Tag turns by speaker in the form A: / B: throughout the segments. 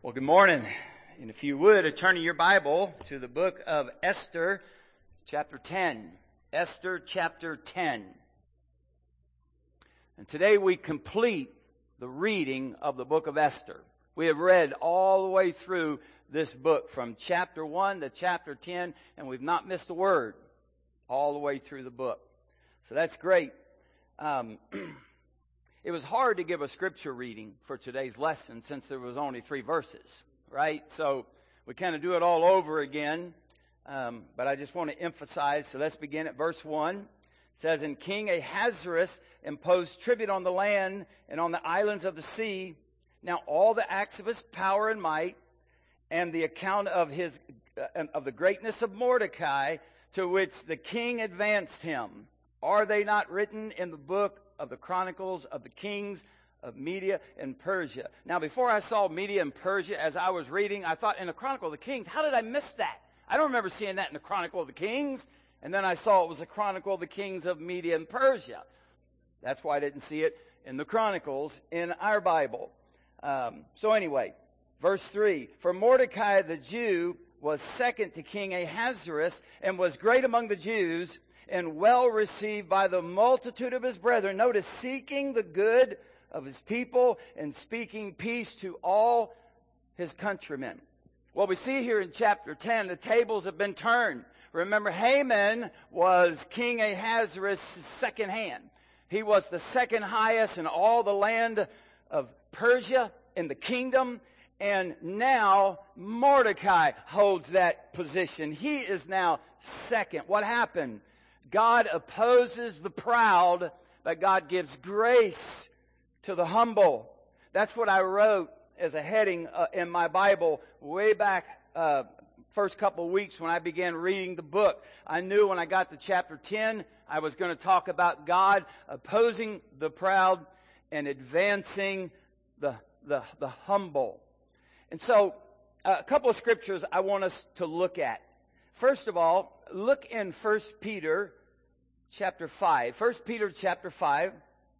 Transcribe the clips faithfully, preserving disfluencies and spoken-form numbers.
A: Well, good morning. And if you would, turn your Bible to the book of Esther, chapter ten. Esther, chapter ten. And today we complete the reading of the book of Esther. We have read all the way through this book from chapter one to chapter ten, and we've not missed a word all the way through the book. So that's great. Um, it was hard to give a scripture reading for today's lesson since there was only three verses, right? So we kind of do it all over again. Um, but I just want to emphasize, so let's begin at verse one. It says, "And King Ahasuerus imposed tribute on the land and on the islands of the sea. Now all the acts of his power and might, and the account of his uh, of the greatness of Mordecai, to which the king advanced him, are they not written in the book of the Chronicles of the Kings of Media and Persia?" Now, before I saw Media and Persia, as I was reading, I thought, in the Chronicle of the Kings, how did I miss that? I don't remember seeing that in the Chronicle of the Kings. And then I saw it was the Chronicle of the Kings of Media and Persia. That's why I didn't see it in the Chronicles in our Bible. Um, so anyway, verse three, "For Mordecai the Jew was second to King Ahasuerus, and was great among the Jews, and well received by the multitude of his brethren." Notice, seeking the good of his people and speaking peace to all his countrymen. Well, we see here in chapter ten, the tables have been turned. Remember, Haman was King Ahasuerus' second hand. He was the second highest in all the land of Persia in the kingdom. And now Mordecai holds that position. He is now second. What happened? God opposes the proud, but God gives grace to the humble. That's what I wrote as a heading uh, in my Bible way back uh, first couple of weeks when I began reading the book. I knew when I got to chapter ten, I was going to talk about God opposing the proud and advancing the, the, the humble. And so uh, a couple of scriptures I want us to look at. First of all, look in First Peter chapter five. First Peter chapter five.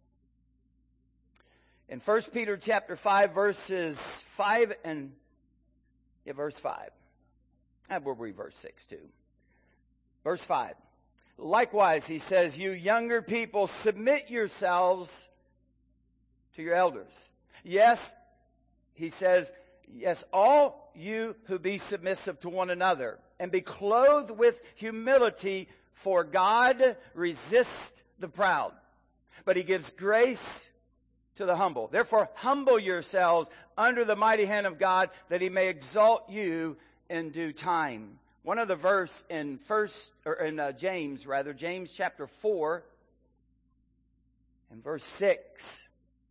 A: In First Peter chapter five, verses five and yeah, verse five. I will read verse six too. Verse five. "Likewise," he says, "you younger people, submit yourselves to your elders." Yes, he says, yes, all you who be submissive to one another, and be clothed with humility, for God resists the proud, but he gives grace to the humble. Therefore, humble yourselves under the mighty hand of God, that he may exalt you in due time. One other verse in first or in uh, James, rather, James chapter four and verse six.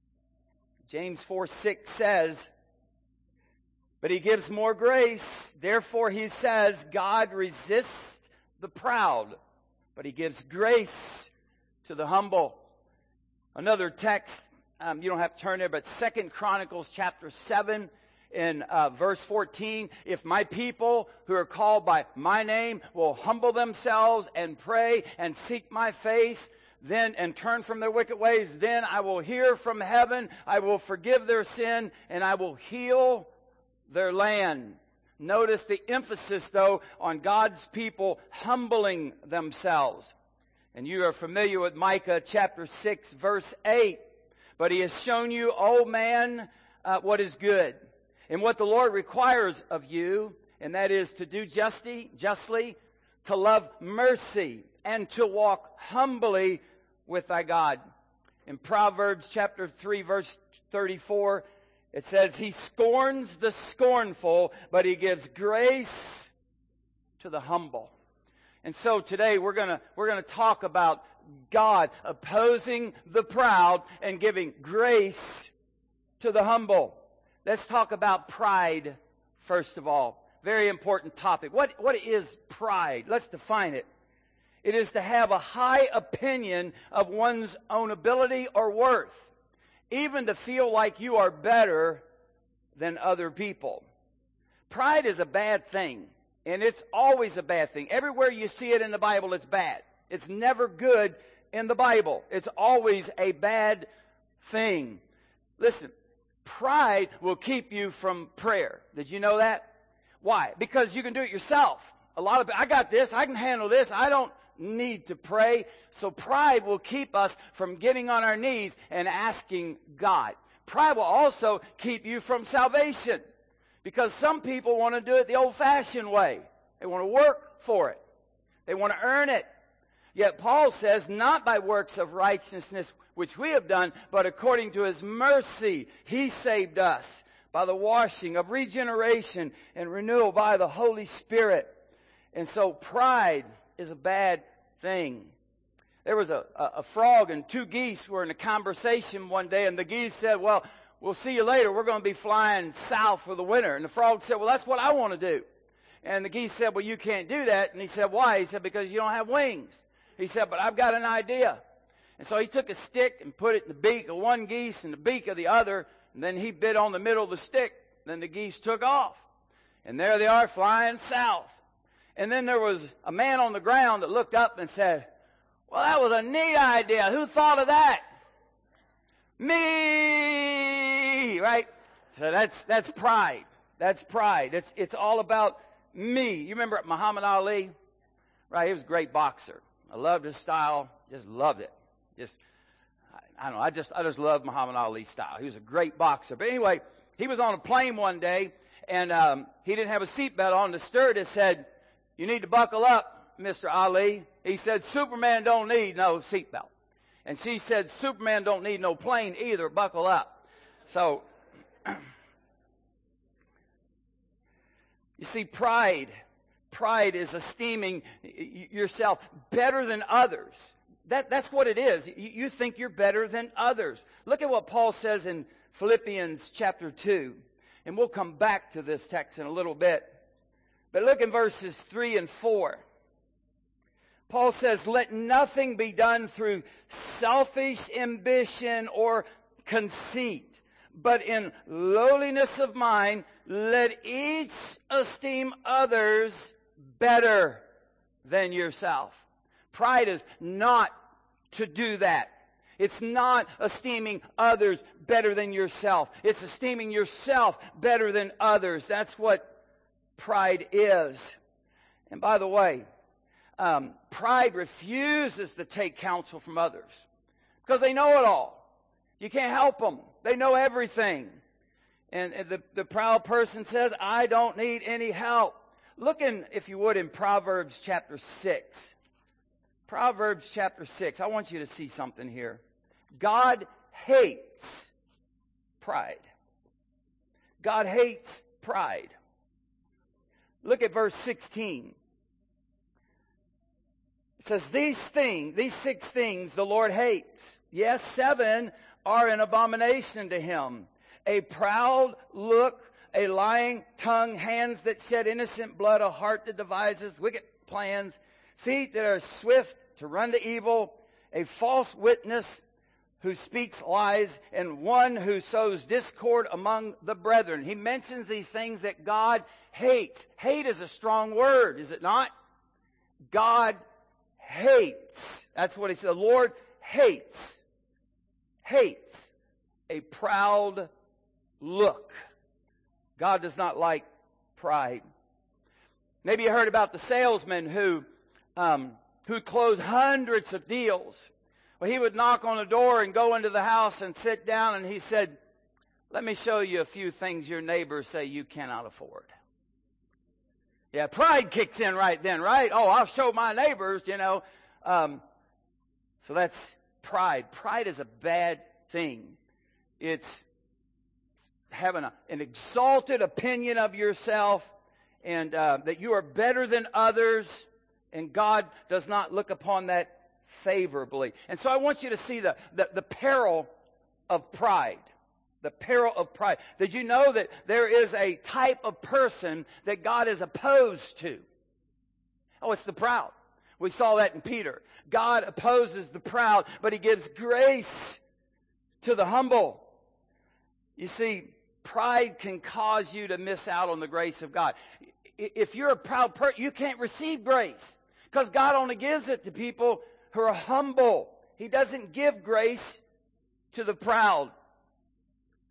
A: James four six says, "But he gives more grace. Therefore, he says, God resists the proud, but he gives grace to the humble." Another text, um, you don't have to turn there, but Second Chronicles chapter seven in uh, verse fourteen. "If my people who are called by my name will humble themselves and pray and seek my face, then and turn from their wicked ways, then I will hear from heaven, I will forgive their sin, and I will heal their land." Notice the emphasis, though, on God's people humbling themselves. And you are familiar with Micah chapter six, verse eight. "But he has shown you, O man, uh, what is good, and what the Lord requires of you, and that is to do justly, justly, to love mercy, and to walk humbly with thy God." In Proverbs chapter three, verse thirty-four, it says, "He scorns the scornful, but he gives grace to the humble." And so today we're gonna we're gonna talk about God opposing the proud and giving grace to the humble. Let's talk about pride first of all. Very important topic. What what is pride? Let's define it. It is to have a high opinion of one's own ability or worth, even to feel like you are better than other people. Pride is a bad thing, and it's always a bad thing. Everywhere you see it in the Bible, it's bad. It's never good in the Bible. It's always a bad thing. Listen, Pride will keep you from prayer. Did you know that? Why? Because you can do it yourself. A lot of I got this. I can handle this. I don't need to pray. So pride will keep us from getting on our knees and asking God. Pride will also keep you from salvation. Because some people want to do it the old-fashioned way. They want to work for it. They want to earn it. Yet Paul says, not by works of righteousness which we have done, but according to His mercy, He saved us by the washing of regeneration and renewal by the Holy Spirit. And so pride is a bad thing. There was a, a, a frog and two geese were in a conversation one day, and the geese said, well, we'll see you later. We're going to be flying south for the winter. And the frog said, well, that's what I want to do. And the geese said, well, you can't do that. And he said, why? He said, because you don't have wings. He said, but I've got an idea. And so he took a stick and put it in the beak of one geese and the beak of the other, and then he bit on the middle of the stick. Then the geese took off. And there they are flying south. And then there was a man on the ground that looked up and said, well, that was a neat idea. Who thought of that? Me, right? So that's that's pride. That's pride. It's it's all about me. You remember Muhammad Ali? Right, he was a great boxer. I loved his style. Just loved it. Just I, I don't know, I just I just loved Muhammad Ali's style. He was a great boxer. But anyway, he was on a plane one day and um, he didn't have a seatbelt on. The stewardess said, you need to buckle up, Mister Ali. He said, Superman don't need no seatbelt. And she said, Superman don't need no plane either. Buckle up. So, you see, pride, pride is esteeming yourself better than others. That, that's what it is. You, you think you're better than others. Look at what Paul says in Philippians chapter two. And we'll come back to this text in a little bit. But look in verses three and four. Paul says, let nothing be done through selfish ambition or conceit, but in lowliness of mind, let each esteem others better than yourself. Pride is not to do that. It's not esteeming others better than yourself. It's esteeming yourself better than others. That's what pride is. And by the way, um, pride refuses to take counsel from others because they know it all. You can't help them. They know everything. And, and the, the proud person says, I don't need any help. Look in, if you would, in Proverbs chapter six. Proverbs chapter six. I want you to see something here. God hates pride. God hates pride. Look at verse sixteen. It says, these things, these six things the Lord hates. Yes, seven are an abomination to Him. A proud look, a lying tongue, hands that shed innocent blood, a heart that devises wicked plans, feet that are swift to run to evil, a false witness who speaks lies, and one who sows discord among the brethren. He mentions these things that God hates. Hate is a strong word, is it not? God hates. That's what he said. The Lord hates. Hates a proud look. God does not like pride. Maybe you heard about the salesman who um, who closed hundreds of deals. Well, he would knock on the door and go into the house and sit down, and he said, let me show you a few things your neighbors say you cannot afford. Yeah, pride kicks in right then, right? Oh, I'll show my neighbors, you know. Um, so that's pride. Pride is a bad thing. It's having a, an exalted opinion of yourself and uh, that you are better than others, and God does not look upon that favorably. And so I want you to see the, the, the peril of pride. The peril of pride. Did you know that there is a type of person that God is opposed to? Oh, it's the proud. We saw that in Peter. God opposes the proud, but He gives grace to the humble. You see, pride can cause you to miss out on the grace of God. If you're a proud person, you can't receive grace because God only gives it to people who are humble. He doesn't give grace to the proud.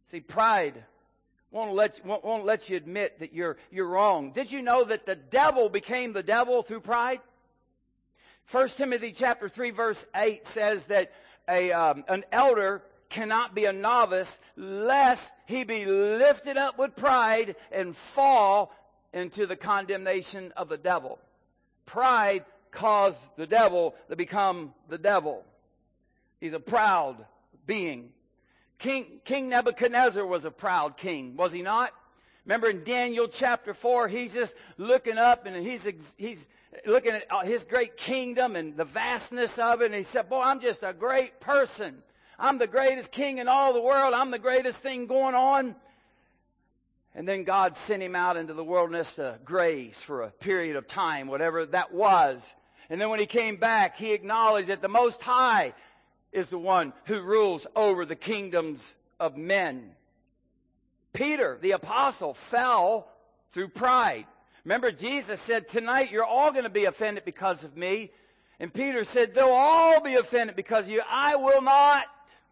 A: See, pride won't let, won't, won't let you admit that you're, you're wrong. Did you know that the devil became the devil through pride? First Timothy chapter three verse eight says that a, um, an elder cannot be a novice lest he be lifted up with pride and fall into the condemnation of the devil. Pride caused the devil to become the devil. He's a proud being. King, King Nebuchadnezzar was a proud king, was he not? Remember in Daniel chapter four, he's just looking up and he's, he's looking at his great kingdom and the vastness of it. And he said, boy, I'm just a great person. I'm the greatest king in all the world. I'm the greatest thing going on. And then God sent him out into the wilderness to graze for a period of time, whatever that was. And then when he came back, he acknowledged that the Most High is the one who rules over the kingdoms of men. Peter, the apostle, fell through pride. Remember, Jesus said, tonight you're all going to be offended because of me. And Peter said, they'll all be offended because of you. I will not.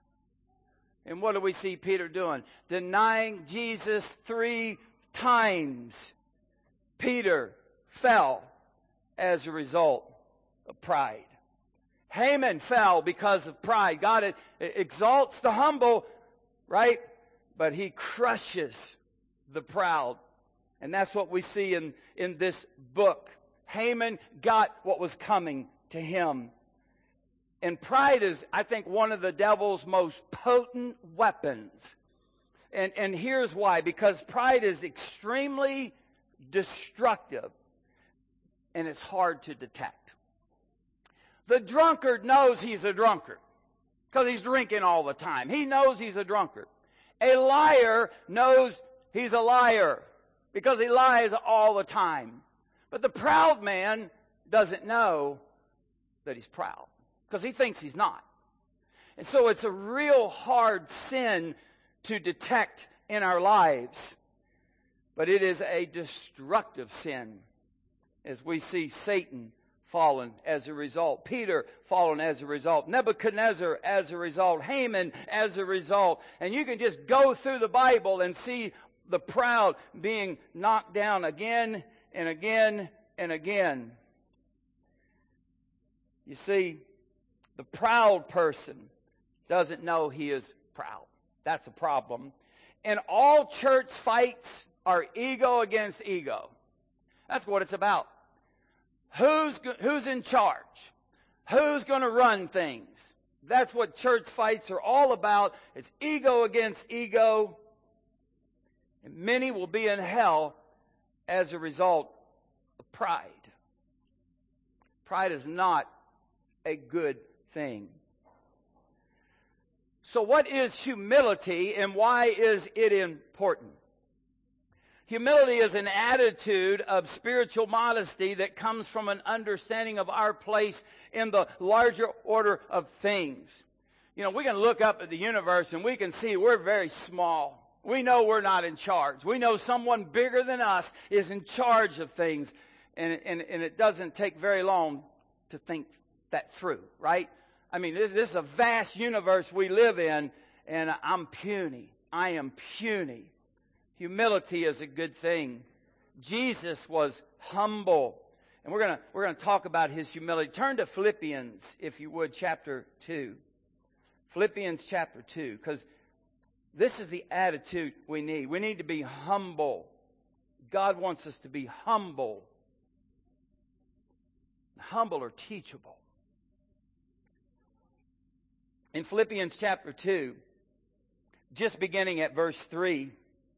A: And what do we see Peter doing? Denying Jesus three times. Peter fell as a result of pride. Haman fell because of pride. God exalts the humble, right? But he crushes the proud. And that's what we see in, in this book. Haman got what was coming to him. And pride is, I think, one of the devil's most potent weapons. And, and here's why. Because pride is extremely destructive. And it's hard to detect. The drunkard knows he's a drunkard. Because he's drinking all the time. He knows he's a drunkard. A liar knows he's a liar. Because he lies all the time. But the proud man doesn't know that he's proud. Because he thinks he's not. And so it's a real hard sin to detect in our lives. But it is a destructive sin. As we see Satan fallen as a result. Peter fallen as a result. Nebuchadnezzar as a result. Haman as a result. And you can just go through the Bible and see the proud being knocked down again and again and again. You see, the proud person doesn't know he is proud. That's a problem. And all church fights are ego against ego. That's what it's about. Who's, who's in charge? Who's going to run things? That's what church fights are all about. It's ego against ego. And many will be in hell as a result of pride. Pride is not a good thing. So what is humility and why is it important? Humility is an attitude of spiritual modesty that comes from an understanding of our place in the larger order of things. You know, we can look up at the universe and we can see we're very small. We know we're not in charge. We know someone bigger than us is in charge of things. And, and, and it doesn't take very long to think that through, right? I mean, this, this is a vast universe we live in, and I'm puny. I am puny. Humility is a good thing. Jesus was humble. And we're going we're going to talk about his humility. Turn to Philippians, if you would, chapter two. Philippians chapter two, because this is the attitude we need. We need to be humble. God wants us to be humble. Humble or teachable. In Philippians chapter two, just beginning at verse three,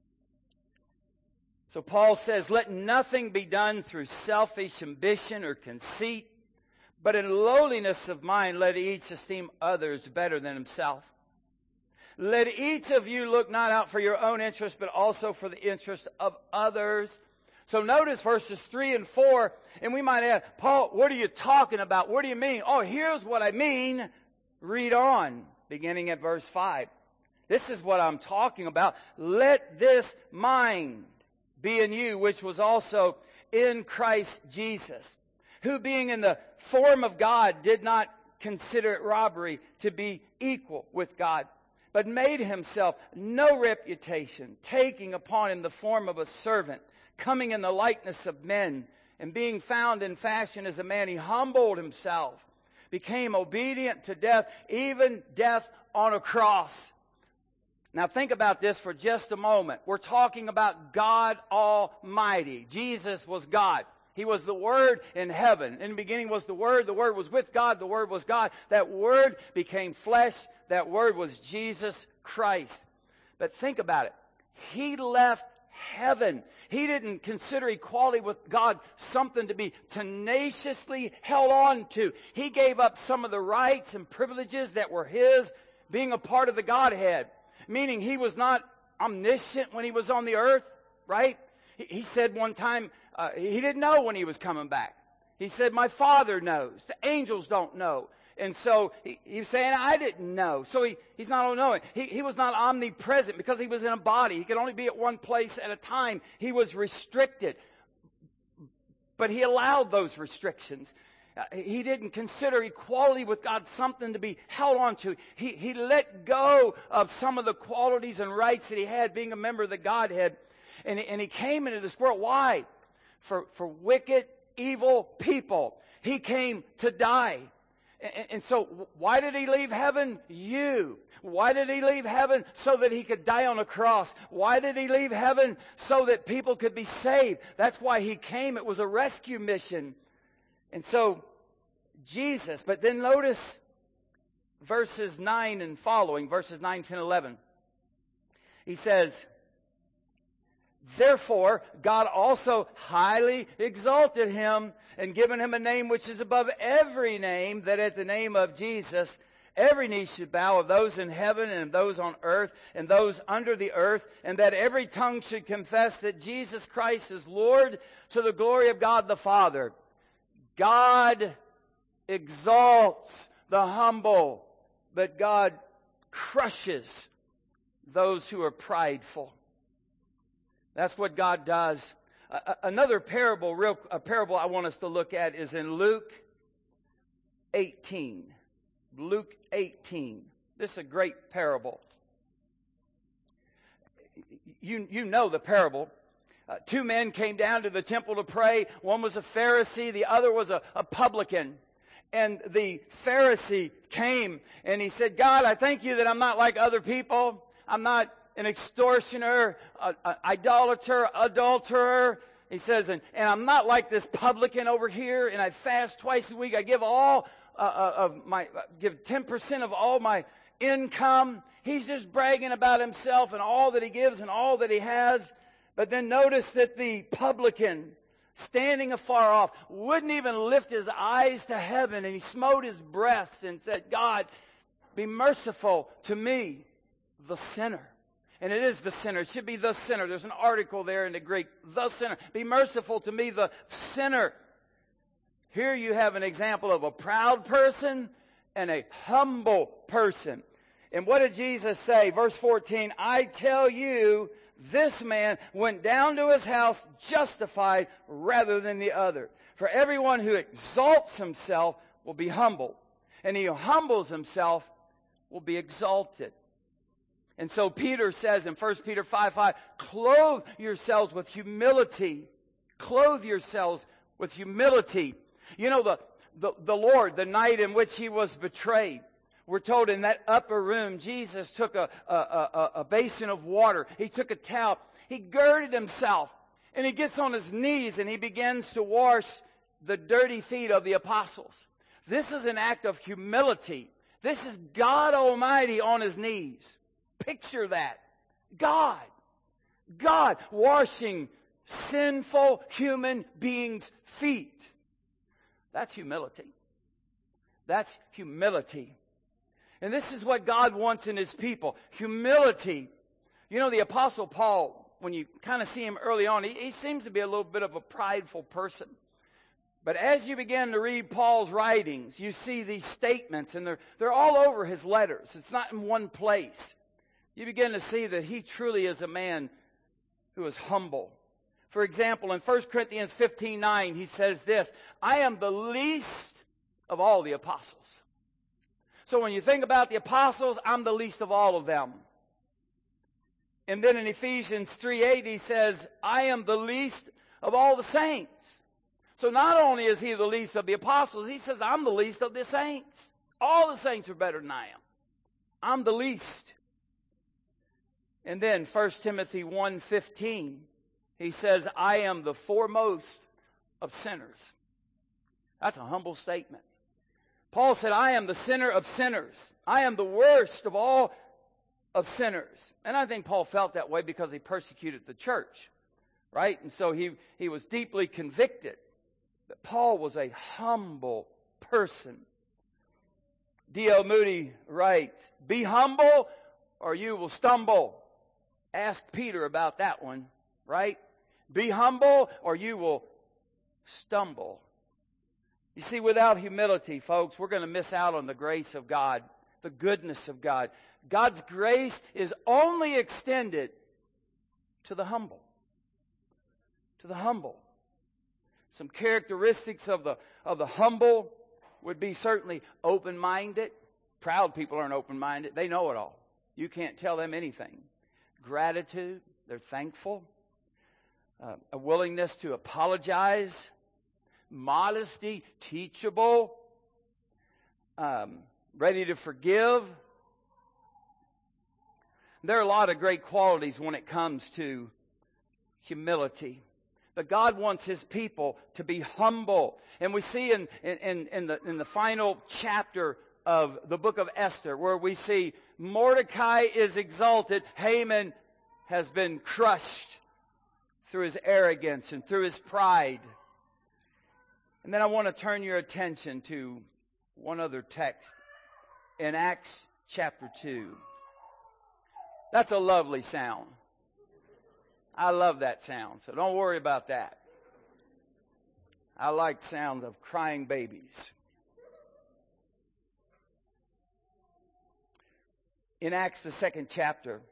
A: so Paul says, let nothing be done through selfish ambition or conceit, but in lowliness of mind let each esteem others better than himself. Let each of you look not out for your own interest, but also for the interest of others. So notice verses three and four, and we might ask, Paul, what are you talking about? What do you mean? Oh, here's what I mean. Read on, beginning at verse five. This is what I'm talking about. Let this mind be in you, which was also in Christ Jesus, who being in the form of God did not consider it robbery to be equal with God, but made himself no reputation, taking upon him the form of a servant, coming in the likeness of men, and being found in fashion as a man, he humbled himself, became obedient to death, even death on a cross. Now think about this for just a moment. We're talking about God Almighty. Jesus was God. He was the Word in heaven. In the beginning was the Word. The Word was with God. The Word was God. That Word became flesh. That Word was Jesus Christ. But think about it. He left heaven. He didn't consider equality with God something to be tenaciously held on to. He gave up some of the rights and privileges that were His, being a part of the Godhead. Meaning He was not omniscient when He was on the earth, right? He, he said one time, uh, He didn't know when He was coming back. He said, my Father knows. The angels don't know. And so he, he was saying, I didn't know. So he, he's not all-knowing. He, he was not omnipresent because He was in a body. He could only be at one place at a time. He was restricted. But He allowed those restrictions. Uh, he didn't consider equality with God something to be held on to. He, he let go of some of the qualities and rights that He had being a member of the Godhead. And, and He came into this world. Why? For, for wicked, evil people. He came to die. And, and so why did He leave heaven? You. Why did He leave heaven? So that He could die on a cross. Why did He leave heaven? So that people could be saved. That's why He came. It was a rescue mission. And so, Jesus, but then notice verses nine and following, verses nine, ten, eleven. He says, therefore, God also highly exalted Him and given Him a name which is above every name, that at the name of Jesus every knee should bow, of those in heaven and of those on earth and those under the earth, and that every tongue should confess that Jesus Christ is Lord, to the glory of God the Father. God exalts the humble, but God crushes those who are prideful. That's what God does. Uh, another parable, real a parable I want us to look at is in Luke eighteen. Luke eighteen. This is a great parable. You, you know the parable. Uh, two men came down to the temple to pray. One was a Pharisee, the other was a, a publican. And the Pharisee came and he said, God, I thank you that I'm not like other people. I'm not an extortioner, an idolater, adulterer. He says, and, and I'm not like this publican over here, and I fast twice a week. I give all uh, of my, give ten percent of all my income. He's just bragging about himself and all that he gives and all that he has. But then notice that the publican, standing afar off, wouldn't even lift his eyes to heaven, and he smote his breasts and said, God, be merciful to me, the sinner. And it is the sinner. It should be the sinner. There's an article there in the Greek, the sinner. Be merciful to me, the sinner. Here you have an example of a proud person and a humble person. And what did Jesus say? Verse fourteen, I tell you, this man went down to his house justified rather than the other. For everyone who exalts himself will be humbled, and he who humbles himself will be exalted. And so Peter says in First Peter five five, clothe yourselves with humility. Clothe yourselves with humility. You know, the, the, the Lord, the night in which He was betrayed, we're told in that upper room, Jesus took a, a, a, a basin of water. He took a towel. He girded Himself. And He gets on His knees and He begins to wash the dirty feet of the apostles. This is an act of humility. This is God Almighty on His knees. Picture that. God. God washing sinful human beings' feet. That's humility. That's humility. And this is what God wants in His people. Humility. You know, the Apostle Paul, when you kind of see him early on, he, he seems to be a little bit of a prideful person. But as you begin to read Paul's writings, you see these statements, and they're, they're all over his letters. It's not in one place. You begin to see that he truly is a man who is humble. For example, in First Corinthians fifteen nine, he says this, I am the least of all the apostles. So when you think about the apostles, I'm the least of all of them. And then in Ephesians three eight, he says, I am the least of all the saints. So not only is he the least of the apostles, he says, I'm the least of the saints. All the saints are better than I am. I'm the least. And then First Timothy one fifteen, he says, I am the foremost of sinners. That's a humble statement. Paul said, I am the sinner of sinners. I am the worst of all of sinners. And I think Paul felt that way because he persecuted the church, right? And so he, he was deeply convicted that Paul was a humble person. D L Moody writes, be humble or you will stumble. Ask Peter about that one, right? Be humble or you will stumble. You see, without humility, folks, we're going to miss out on the grace of God, the goodness of God. God's grace is only extended to the humble. To the humble. Some characteristics of the, of the humble would be certainly open-minded. Proud people aren't open-minded. They know it all. You can't tell them anything. Gratitude. They're thankful. Uh, a willingness to apologize. Modesty. Teachable. Um, ready to forgive. There are a lot of great qualities when it comes to humility. But God wants His people to be humble. And we see in, in, in, the, in the final chapter of the book of Esther, where we see Mordecai is exalted, Haman has been crushed through his arrogance and through his pride. And then I want to turn your attention to one other text in Acts chapter two. That's a lovely sound. I love that sound, so don't worry about that. I like sounds of crying babies. In Acts, the second chapter,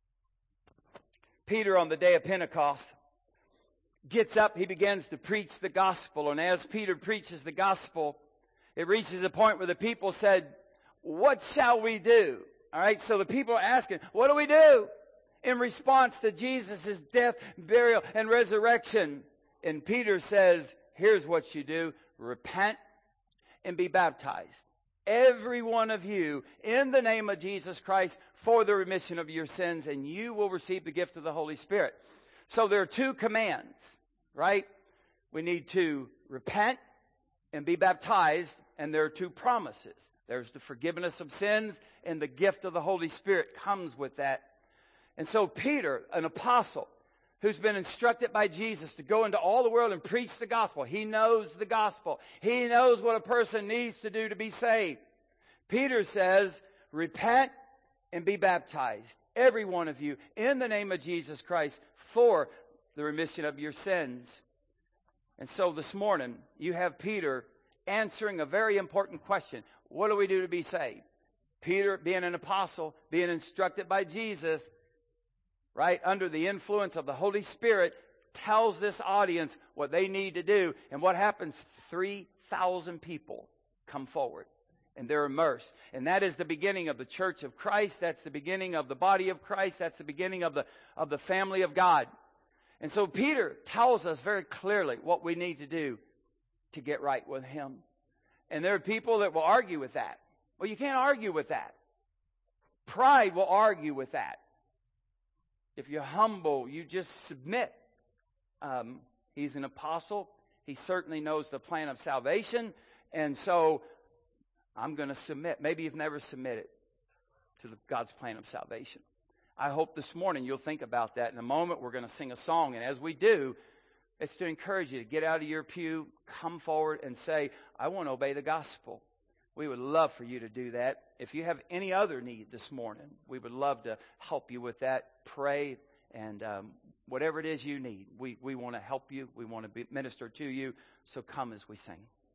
A: Peter on the day of Pentecost gets up, he begins to preach the gospel. And as Peter preaches the gospel, it reaches a point where the people said, what shall we do? All right, so the people are asking, what do we do? In response to Jesus' death, burial, and resurrection. And Peter says, here's what you do. Repent and be baptized. Every one of you in the name of Jesus Christ for the remission of your sins, and you will receive the gift of the Holy Spirit. So there are two commands, right? We need to repent and be baptized, and there are two promises. There's the forgiveness of sins, and the gift of the Holy Spirit comes with that. And so Peter, an apostle, who's been instructed by Jesus to go into all the world and preach the gospel. He knows the gospel. He knows what a person needs to do to be saved. Peter says, repent and be baptized, every one of you, in the name of Jesus Christ for the remission of your sins. And so this morning, you have Peter answering a very important question. What do we do to be saved? Peter, being an apostle, being instructed by Jesus, right, under the influence of the Holy Spirit, tells this audience what they need to do. And what happens? three thousand people come forward, and they're immersed. And that is the beginning of the church of Christ. That's the beginning of the body of Christ. That's the beginning of the, of the family of God. And so Peter tells us very clearly what we need to do to get right with Him. And there are people that will argue with that. Well, you can't argue with that. Pride will argue with that. If you're humble, you just submit. Um, he's an apostle. He certainly knows the plan of salvation. And so I'm going to submit. Maybe you've never submitted to the, God's plan of salvation. I hope this morning you'll think about that. In a moment, we're going to sing a song. And as we do, it's to encourage you to get out of your pew, come forward and say, I want to obey the gospel. We would love for you to do that. If you have any other need this morning, we would love to help you with that. Pray, and um, whatever it is you need, we, we want to help you. We want to be, minister to you. So come as we sing.